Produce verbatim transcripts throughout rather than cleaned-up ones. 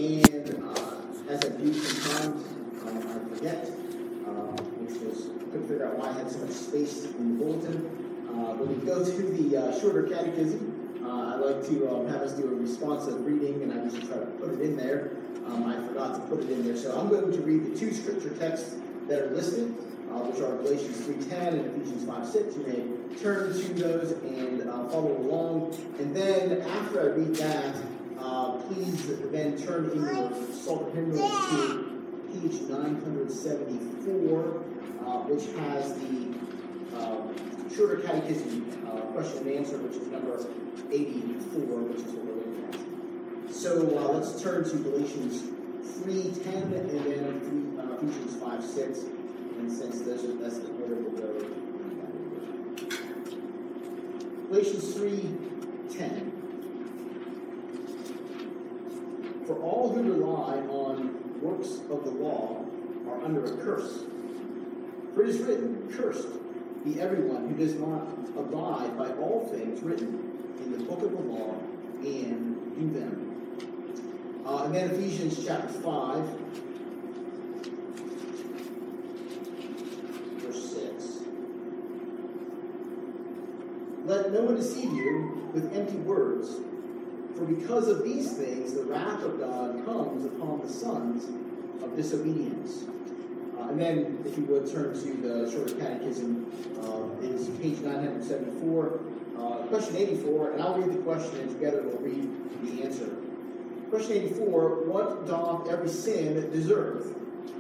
and uh, as I do sometimes, um, I forget, uh, which was, I couldn't figure out why I had so much space in the bulletin. Uh, when we go to the uh, shorter catechism, uh, I like to um, have us do a responsive reading, and I usually try to put it in there. Um, I forgot to put it in there, so I'm going to read the two scripture texts that are listed, uh, which are Galatians three ten and Ephesians five six. You may turn to those and uh, follow along. And then after I read that, uh, please then turn in your Psalter hymnal to page nine seventy-four, uh, which has the uh, shorter catechism uh, question and answer, which is number eighty-four, which is what we're looking at. So uh, let's turn to Galatians three ten and then uh, Ephesians five six. And since those are, that's the order we'll go. Galatians three ten. For all who rely on works of the law are under a curse. For it is written, "Cursed be everyone who does not abide by all things written in the book of the law and do them." Uh, and then Ephesians chapter five. Let no one deceive you with empty words, for because of these things the wrath of God comes upon the sons of disobedience. Uh, and then, if you would, turn to the shorter catechism. Uh, it's page nine seventy-four, uh, question eighty-four, and I'll read the question, and together we'll read the answer. Question eighty-four, what doth every sin deserve?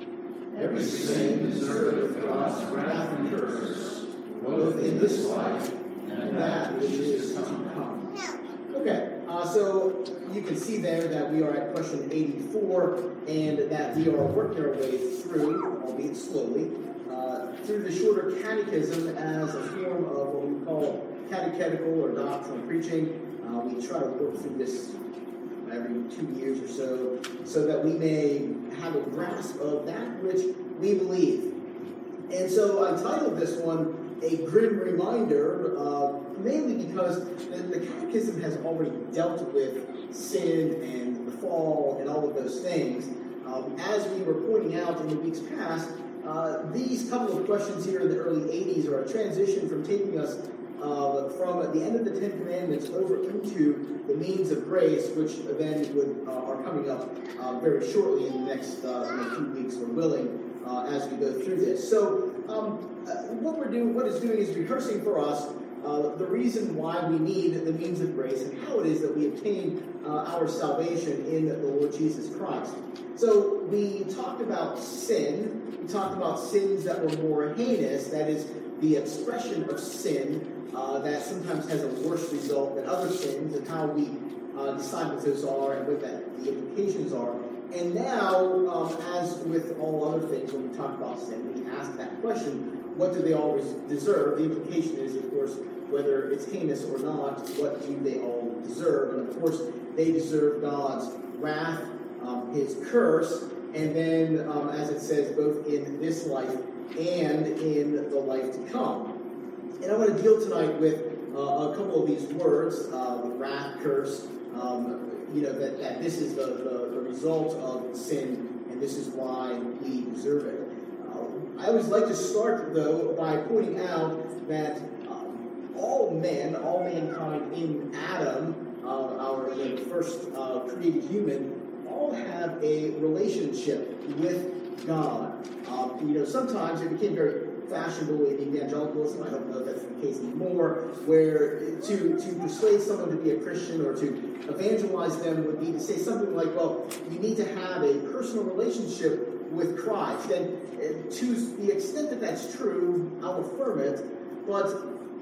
Every sin deserveth God's wrath and curse, both in this life and that which is to come. Okay, uh, so you can see there that we are at question eighty-four, and that we are working our way through, albeit slowly, uh, through the shorter catechism as a form of what we call catechetical or doctrinal preaching. Uh, we try to work through this every two years or so, so that we may have a grasp of that which we believe. And so I titled this one A Grim Reminder, uh, mainly because the, the Catechism has already dealt with sin and the fall and all of those things. Um, as we were pointing out in the weeks past, uh, these couple of questions here in the early eighties are a transition from taking us uh, from the end of the Ten Commandments over into the means of grace, which then would, uh, are coming up uh, very shortly in the next uh, in a few weeks, we're willing, uh, as we go through this. So um, uh, what we're doing, what it's doing is rehearsing for us uh, the reason why we need the means of grace and how it is that we obtain uh, our salvation in the Lord Jesus Christ. So we talked about sin. We talked about sins that were more heinous, that is, the expression of sin uh, that sometimes has a worse result than other sins, and how we uh, decide what those are and what that, the implications are. And now, um, as with all other things, when we talk about sin, we ask that question, what do they always deserve? The implication is, of course, whether it's heinous or not, what do they all deserve? And of course, they deserve God's wrath, um, his curse, and then, um, as it says, both in this life and in the life to come. And I want to deal tonight with uh, a couple of these words, uh, wrath, curse, um, you know, that, that this is the, the, the result of sin, and this is why we deserve it. Uh, I always like to start, though, by pointing out that um, all men, all mankind in Adam, uh, our you know, first uh, created human, all have a relationship with God. Um, you know, sometimes it became very fashionable in evangelicalism, I don't know if that's the case anymore, where to, to persuade someone to be a Christian or to evangelize them would be to say something like, well, you need to have a personal relationship with Christ. And uh, to the extent that that's true, I'll affirm it, but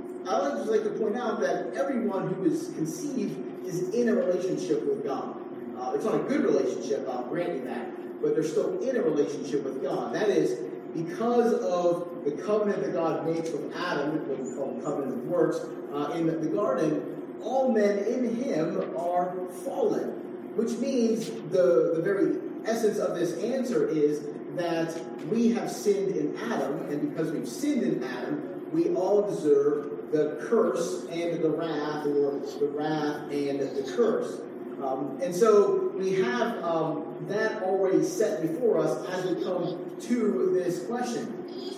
I would just like to point out that everyone who is conceived is in a relationship with God. Uh, it's not a good relationship, I'll grant you that, but they're still in a relationship with God. That is, because of the covenant that God makes with Adam, what we call the covenant of works, uh, in the garden, all men in him are fallen, which means the, the very essence of this answer is that we have sinned in Adam, and because we've sinned in Adam, we all deserve the curse and the wrath, or the wrath and the curse. Um, and so we have um, that already set before us as we come to this question.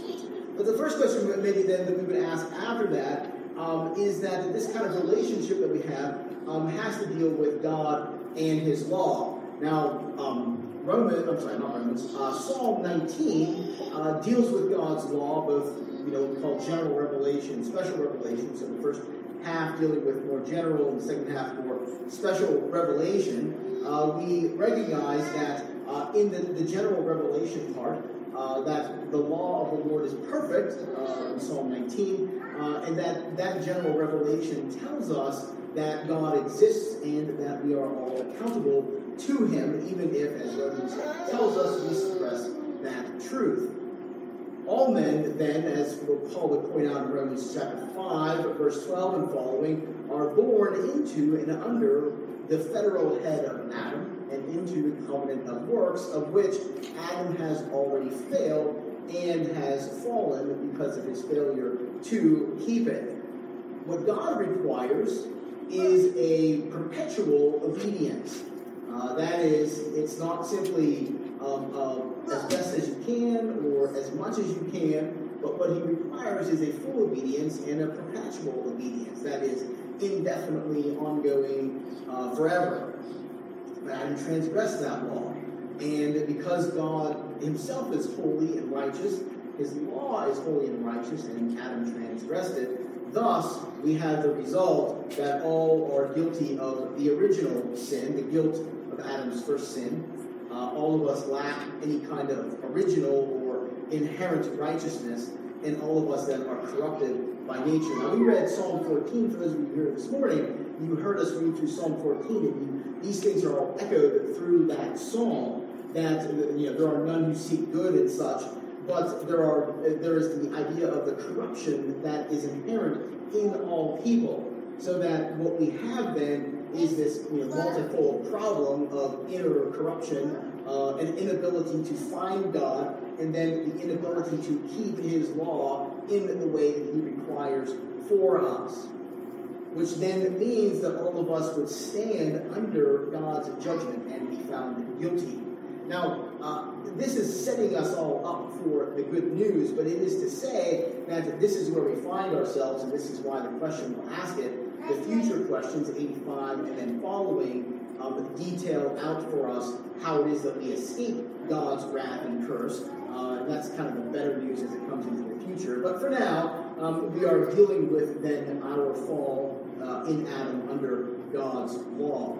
But the first question maybe then that we would ask after that um, is that this kind of relationship that we have um, has to deal with God and His law. Now, um, Romans, I'm sorry, not Romans, uh, Psalm nineteen uh, deals with God's law, both, you know, we call general revelation, special revelation. So the first half dealing with more general, and the second half more special revelation. Uh, we recognize that uh, in the, the general revelation part, uh, that the law of the Lord is perfect, uh, in Psalm nineteen, uh, and that that general revelation tells us that God exists and that we are all accountable to Him, even if, as Romans tells us, we suppress that truth. All men, then, as Paul would point out in Romans chapter five, verse twelve and following, are born into and under the federal head of Adam and into the covenant of works, of which Adam has already failed and has fallen because of his failure to keep it. What God requires is a perpetual obedience. Uh, that is, it's not simply um, uh, as best as you can or as much as you can, but what He requires is a full obedience and a perpetual obedience. That is, indefinitely ongoing uh, forever. Adam transgressed that law. And because God Himself is holy and righteous, His law is holy and righteous, and Adam transgressed it. Thus, we have the result that all are guilty of the original sin, the guilt of Adam's first sin. Uh, all of us lack any kind of original or inherent righteousness, and all of us then are corrupted by nature. Now, we read Psalm fourteen. For those of you here this morning, you heard us read through Psalm fourteen, and you, these things are all echoed through that psalm, that, you know, there are none who seek good and such, but there are there is the idea of the corruption that is inherent in all people. So that what we have then is this, you know, multifold problem of inner corruption, uh, an inability to find God, and then the inability to keep His law in the way that He requires for us. Which then means that all of us would stand under God's judgment and be found guilty. Now, uh, this is setting us all up for the good news, but it is to say that this is where we find ourselves, and this is why the question will ask it. The future questions, eighty-five and then following, um, detail out for us how it is that we escape God's wrath and curse. Uh, and that's kind of the better news as it comes into the future. But for now, um, we are dealing with then our fall uh, in Adam under God's law.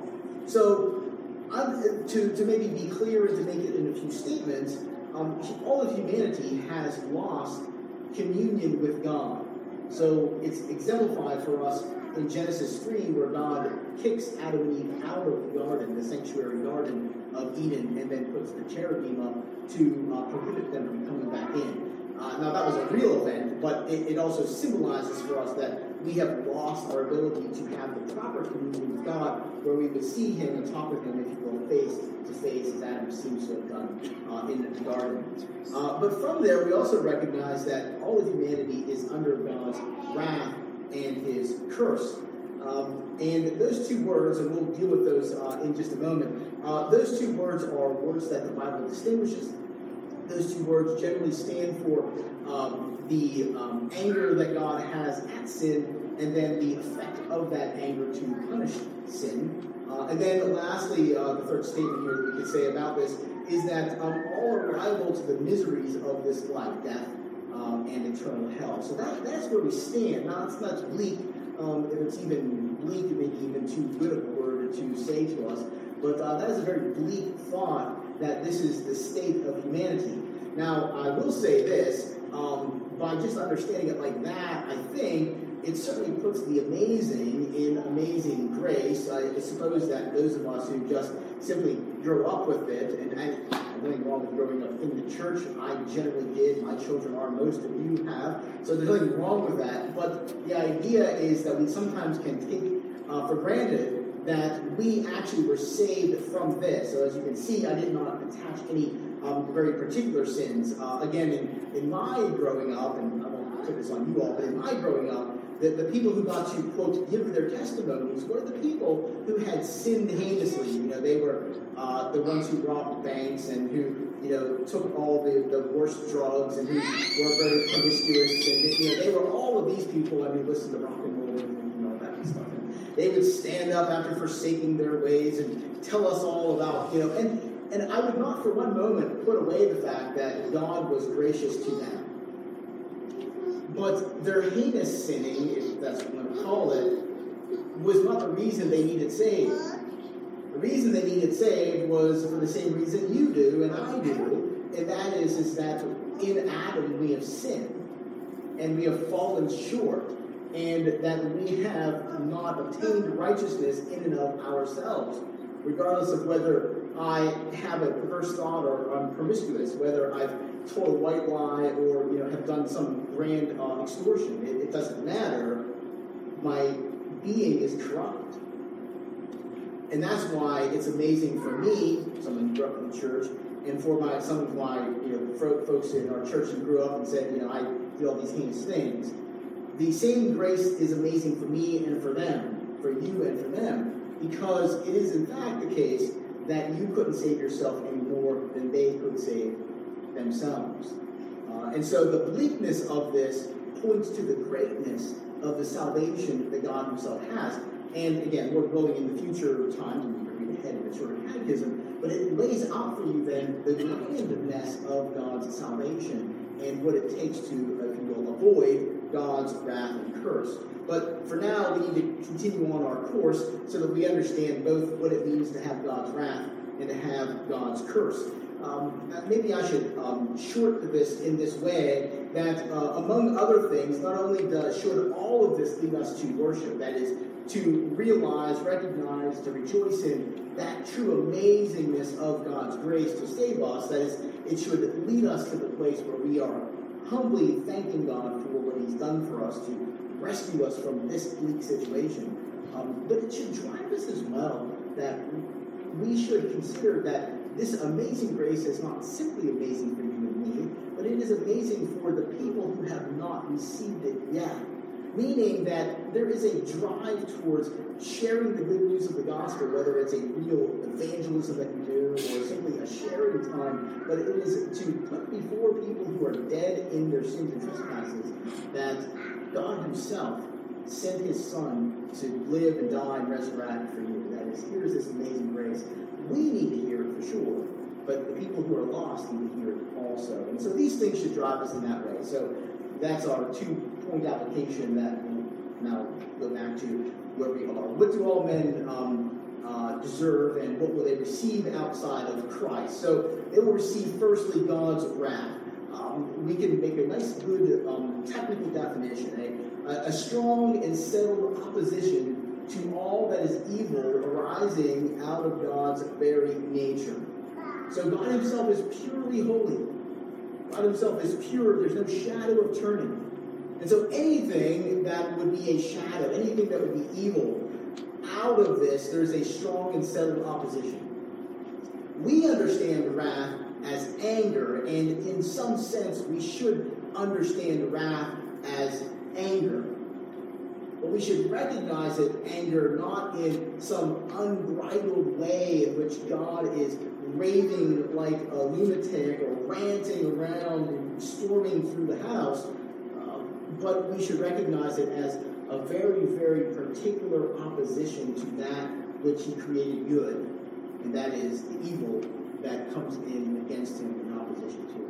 So, um, to, to maybe be clear and to make it in a few statements, um, all of humanity has lost communion with God. So it's exemplified for us in Genesis three, where God kicks Adam and Eve out of the garden, the sanctuary garden of Eden, and then puts the cherubim up to uh, prohibit them from coming back in. Uh, now, that was a real event, but it, it also symbolizes for us that we have lost our ability to have the proper communion with God, where we would see Him and talk with Him, if you will, face to face, as Adam seems to have done uh, in the garden. Uh, but from there, we also recognize that all of humanity is under God's wrath and His curse. Um, and those two words, and we'll deal with those uh, in just a moment, uh, those two words are words that the Bible distinguishes. Those two words generally stand for um, the um, anger that God has at sin, and then the effect of that anger to punish sin. Uh, and then lastly, uh, the third statement here that we could say about this is that um, all are liable to the miseries of this life, death, um, and eternal hell. So that, that's where we stand. Now, it's not bleak. Um, if it's even bleak, it may be even too good of a word to say to us. But uh, that is a very bleak thought, that this is the state of humanity. Now, I will say this, um, by just understanding it like that, I think it certainly puts the amazing in amazing grace. I suppose that those of us who just simply grow up with it, and I, there's nothing wrong with growing up in the church. I generally did. My children are. Most of you have. So there's nothing wrong with that. But the idea is that we sometimes can take uh, for granted that we actually were saved from this. So as you can see, I did not attach any um, very particular sins. Uh, again, in, in my growing up, and I won't put this on you all, but in my growing up, The, the people who got to, quote, give their testimonies were the people who had sinned heinously. You know, they were uh, the ones who robbed banks and who, you know, took all the, the worst drugs and who were very promiscuous. And, you know, they were all of these people. I mean, listen to rock and roll and, you know, that kind of stuff. And they would stand up after forsaking their ways and tell us all about, you know, and, and I would not for one moment put away the fact that God was gracious to them. But their heinous sinning, if that's what you want to call it, was not the reason they needed saved. The reason they needed saved was for the same reason you do and I do, and that is, is that in Adam we have sinned, and we have fallen short, and that we have not obtained righteousness in and of ourselves, regardless of whether I have a perverse thought or I'm promiscuous, whether I've told a white lie or, you know, have done some grand uh, extortion. It, it doesn't matter. My being is corrupt. And that's why it's amazing for me, someone who grew up in the church, and for my some of my you know folks in our church who grew up and said, you know, I did all these heinous things. The same grace is amazing for me and for them, for you and for them, because it is in fact the case that you couldn't save yourself any more than they could save themselves. Uh, and so the bleakness of this points to the greatness of the salvation that God himself has. And again, we're going in the future times, and we're reading ahead in the shorter catechism, but it lays out for you then the grandness of God's salvation and what it takes to, if you will, avoid God's wrath and curse. But for now, we need to continue on our course so that we understand both what it means to have God's wrath and to have God's curse. Um, maybe I should um, short this in this way, that uh, among other things, not only does, should all of this lead us to worship, that is, to realize, recognize, to rejoice in that true amazingness of God's grace to save us, that is, it should lead us to the place where we are humbly thanking God for what he's done for us to rescue us from this bleak situation. Um, but it should drive us as well that we should consider that this amazing grace is not simply amazing for you and me, but it is amazing for the people who have not received it yet. Meaning that there is a drive towards sharing the good news of the gospel, whether it's a real evangelism that you do or simply a sharing time, but it is to put before people who are dead in their sins and trespasses that God himself sent his son to live and die and resurrect for you. That is, here's this amazing grace. We need to hear it for sure, but the people who are lost need to hear it also. And so these things should drive us in that way. So that's our two-point application that we'll now go back to where we are. What do all men um, uh, deserve, and what will they receive outside of Christ? So they will receive, firstly, God's wrath. Um, we can make a nice, good um, technical definition, a, a strong and settled opposition to all that is evil arising out of God's very nature. So God himself is purely holy. God himself is pure. There's no shadow of turning. And so anything that would be a shadow, anything that would be evil, out of this, there's a strong and settled opposition. We understand wrath as anger, and in some sense, we should understand wrath as anger. But we should recognize it, anger, not in some unbridled way in which God is raving like a lunatic or ranting around and storming through the house, uh, but we should recognize it as a very, very particular opposition to that which he created good, and that is the evil that comes in against him in opposition to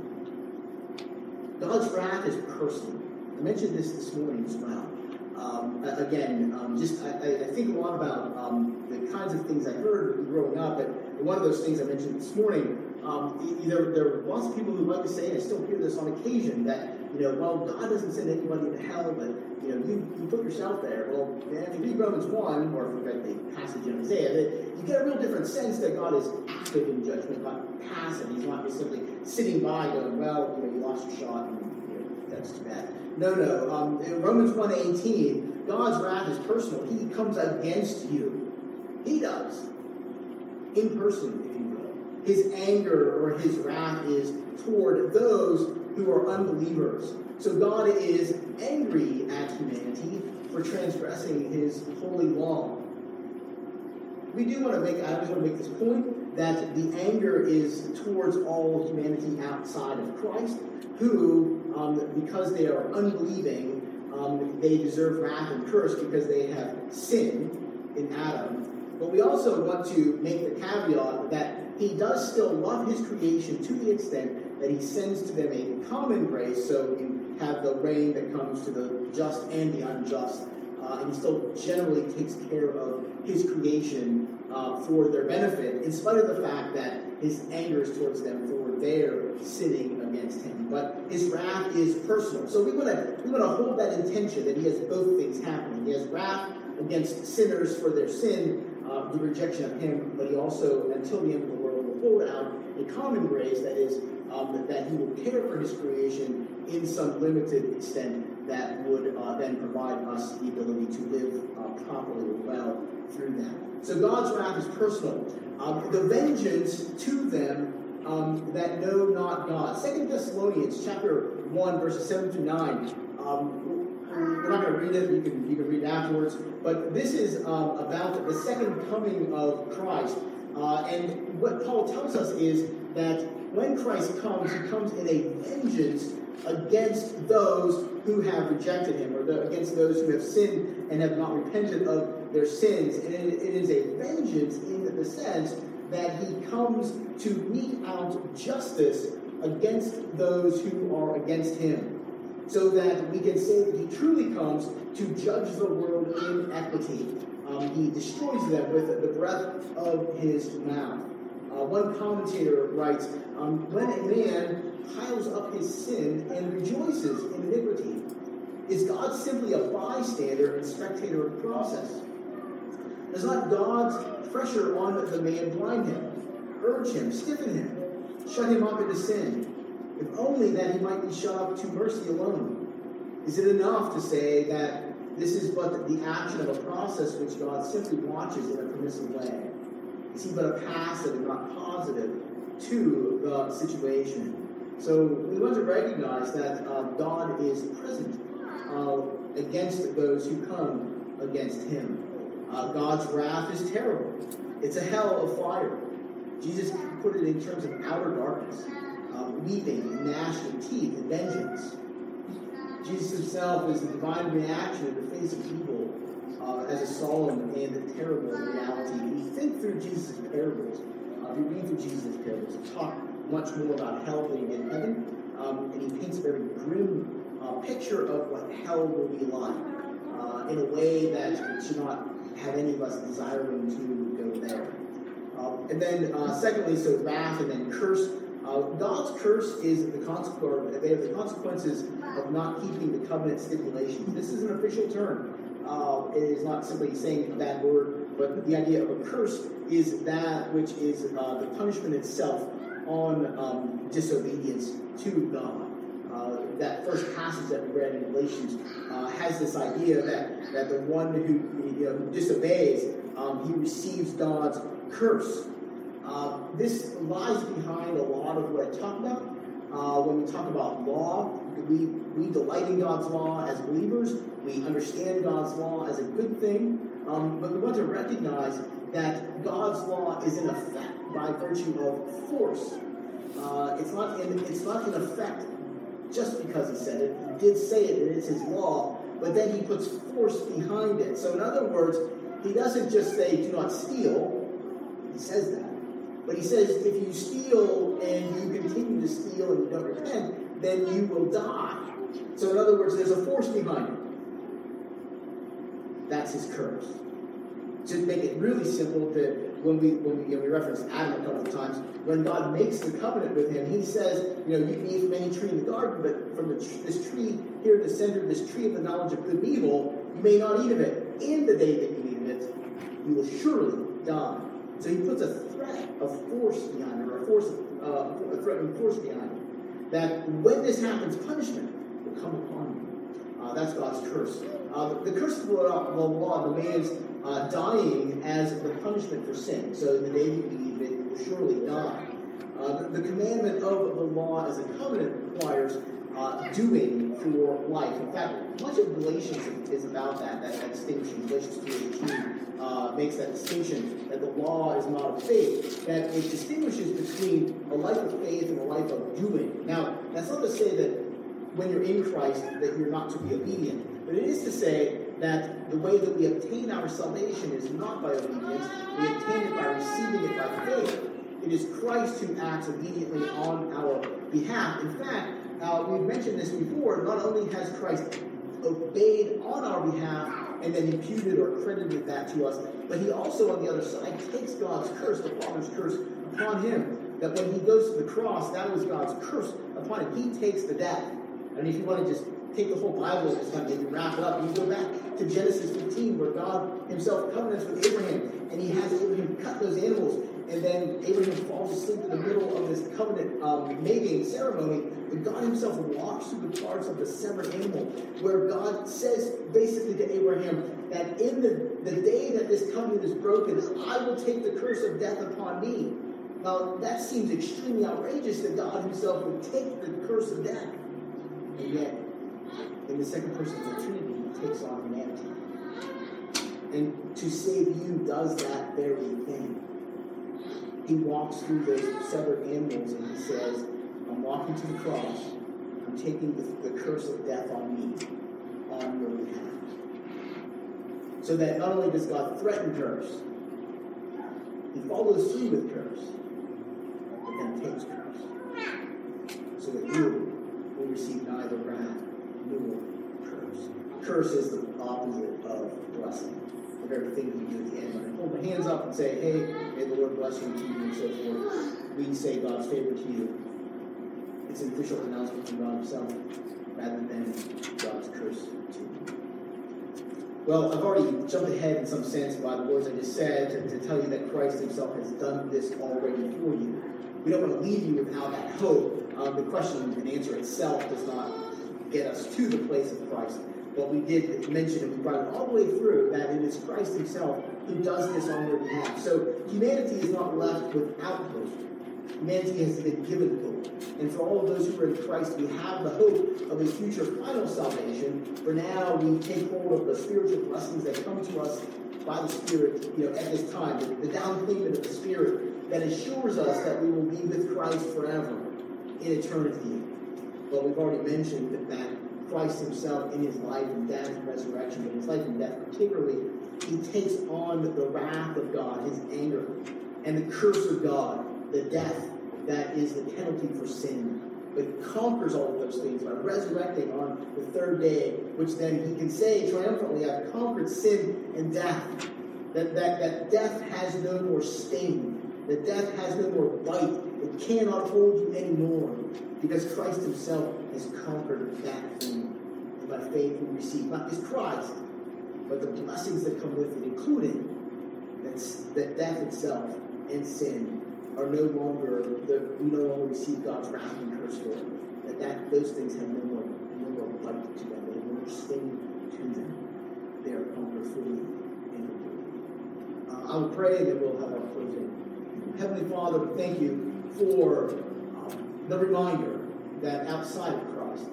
him. God's wrath is personal. I mentioned this this morning as well. Um, again, um, just I, I think a lot about um, the kinds of things I heard growing up, and one of those things I mentioned this morning, um, there, there are lots of people who like to say, and I still hear this on occasion, that, you know, well, God doesn't send anybody to hell, but, you know, you, you put yourself there. Well, man, if you read Romans one, or if you read the passage in Isaiah, that you get a real different sense that God is active in judgment, not passive. He's not just simply sitting by going, well, you know, you lost your shot, and, you know, that's too bad. No, no. Um, in Romans one eighteen, God's wrath is personal. He comes against you. He does. In person, if you will. His anger or his wrath is toward those who are unbelievers. So God is angry at humanity for transgressing his holy law. We do want to make, I just want to make this point, that the anger is towards all humanity outside of Christ, who, um, because they are unbelieving, um, they deserve wrath and curse because they have sinned in Adam. But we also want to make the caveat that he does still love his creation to the extent that he sends to them a common grace, so you have the rain that comes to the just and the unjust. Uh, and he still generally takes care of his creation uh, for their benefit, in spite of the fact that his anger is towards them for their sinning against him. But his wrath is personal. So we want to we want to hold that intention that he has both things happening. He has wrath against sinners for their sin, uh, the rejection of him, but he also, until the end of the world, will hold out a common grace, that is, um, that he will care for his creation in some limited extent that would uh, then provide us the ability to live uh, properly and well through that. So God's wrath is personal. Um, the vengeance to them um, that know not God. Second Thessalonians chapter one, verses seven through nine. Um, we're not going to read it. You can you can read it afterwards. But this is um, about the second coming of Christ. Uh, and what Paul tells us is that when Christ comes, he comes in a vengeance against those who have rejected him, or the, against those who have sinned and have not repented of their sins. And it, it is a vengeance in the sense that he comes to mete out justice against those who are against him, so that we can say that he truly comes to judge the world in equity. Um, he destroys them with the breath of his mouth. Uh, one commentator writes, um, when a man piles up his sin and rejoices in iniquity, is God simply a bystander and spectator of the process? Does not God's pressure on the man blind him, urge him, stiffen him, shut him up into sin, if only that he might be shut up to mercy alone? Is it enough to say that this is but the action of a process which God simply watches in a permissive way? Is he but a passive and not positive to the situation? So we want to recognize that uh, God is present uh, against those who come against him. Uh, God's wrath is terrible. It's a hell of fire. Jesus put it in terms of outer darkness, uh, weeping and gnashing teeth and vengeance. Jesus himself is the divine reaction in the face of evil uh, as a solemn and terrible reality. When you think through Jesus' parables, uh, if you read through Jesus' parables, he talk much more about hell than he did heaven, um, and he paints a very grim uh, picture of what hell will be like uh, in a way that should not have any of us desiring to go there. Uh, and then, uh, secondly, so wrath and then curse. Uh, God's curse is the consequence. They have the consequences of not keeping the covenant stipulations. This is an official term. Uh, it is not simply saying a bad word, but the idea of a curse is that which is uh, the punishment itself on um, disobedience to God. Uh, that first passage that we read in Galatians uh, has this idea that, that the one who, you know, who disobeys, um, he receives God's curse. Uh, this lies behind a lot of what I talk about. Uh, when we talk about law, we, we delight in God's law as believers. We understand God's law as a good thing. Um, but we want to recognize that God's law is in effect by virtue of force. Uh, it's not in, it's not in effect just because he said it. He did say it, and it's his law, but then he puts force behind it. So in other words, he doesn't just say, do not steal. He says that. But he says, if you steal and you continue to steal and you don't repent, then you will die. So in other words, there's a force behind it. That's his curse. To make it really simple, to, when we when we, you know, we referenced Adam a couple of times, when God makes the covenant with him, he says, you know, you can eat from any tree in the garden, but from the tr- this tree here in the center, this tree of the knowledge of good and evil, you may not eat of it. In the day that you eat of it, you will surely die. So he puts a threat of force behind it, or a force, uh, a threatening force behind it. That when this happens, punishment will come upon you. Uh, that's God's curse. Uh, the, the curse of the law, the law demands uh, dying as the punishment for sin. So in the day you eat of it, you will surely die. Uh, the, the commandment of the law as a covenant requires uh, doing for life. In fact, much of Galatians is about that, that, that distinction. Galatians three eighteen uh, makes that distinction that the law is not of faith, that it distinguishes between a life of faith and a life of doing. Now, that's not to say that when you're in Christ that you're not to be obedient, but it is to say that the way that we obtain our salvation is not by obedience, we obtain it by receiving it by faith. It is Christ who acts obediently on our behalf. In fact, uh, we've mentioned this before, not only has Christ obeyed on our behalf and then imputed or credited that to us, but he also, on the other side, takes God's curse, the Father's curse, upon him. That when he goes to the cross, that was God's curse upon him. He takes the death. And if you want to just take the whole Bible at this time, maybe wrap it up, you go back to Genesis fifteen, where God himself covenants with Abraham, and he has Abraham cut those animals, and then Abraham falls asleep in the middle of this covenant um, mating ceremony, and God himself walks through the parts of the severed animal, where God says basically to Abraham that in the, the day that this covenant is broken, I will take the curse of death upon me. Now, that seems extremely outrageous that God himself would take the curse of death. And yet, in the second person of the Trinity, he takes on humanity. And to save you does that very thing. He walks through those severed animals and he says, I'm walking to the cross. I'm taking the, the curse of death on me, on your behalf. So that not only does God threaten curse, he follows through with curse, but then takes curse. So that you will receive neither wrath nor curse. Curse is the opposite of blessing. The very thing we do at the end. When I hold my hands up and say, hey, may the Lord bless you and keep you and so forth, we say God's favor to you. It's an official announcement from God himself rather than God's curse to you. Well, I've already jumped ahead in some sense by the words I just said to, to tell you that Christ himself has done this already for you. We don't want to leave you without that hope. Um, the question and answer itself does not get us to the place of Christ. But we did mention, and we brought it all the way through, that it is Christ himself who does this on your behalf. So humanity is not left without hope. Humanity has been given hope. And for all of those who are in Christ, we have the hope of a future final salvation. For now, we take hold of the spiritual blessings that come to us by the Spirit, you know, at this time. The, the down payment of the Spirit that assures us that we will be with Christ forever in eternity. But we've already mentioned that, that Christ himself in his life and death and resurrection, but his life and death particularly, he takes on the wrath of God, his anger, and the curse of God, the death that is the penalty for sin, but conquers all of those things by resurrecting on the third day, which then he can say triumphantly, I've conquered sin and death. That, that, that death has no more sting. That death has no more bite. It cannot hold you anymore, because Christ himself has conquered that thing. And by faith we receive not just Christ, but the blessings that come with it, including that, that death itself and sin are no longer, the, we no longer receive God's wrath and curse for it. That, that those things have no more, no more bite to them. They have no more sting to them. They are conquered fully and completely. Uh, I will pray and then we'll have our closing. Heavenly Father, we thank you for um, the reminder that outside of Christ,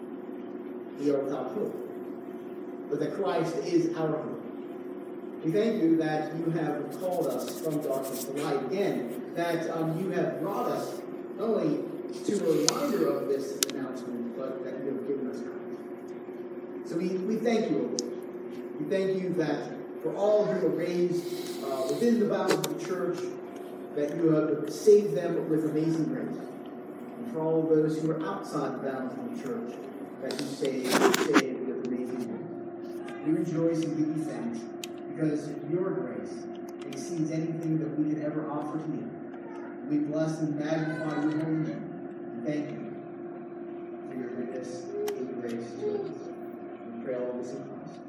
we are without hope. But that Christ is our hope. We thank you that you have called us from darkness to light. Again, that um, you have brought us not only to a reminder of this announcement, but that you have given us Christ. So we, we thank you, O Lord. We thank you that for all who are raised uh, within the bounds of the church, that you have saved them with amazing grace. And for all of those who are outside the bounds of the church, that you save, saved with amazing grace. We rejoice and give you thanks, because your grace exceeds anything that we could ever offer to you. We bless and magnify your holy name. And thank you for your goodness and grace to us. We pray all this in Christ.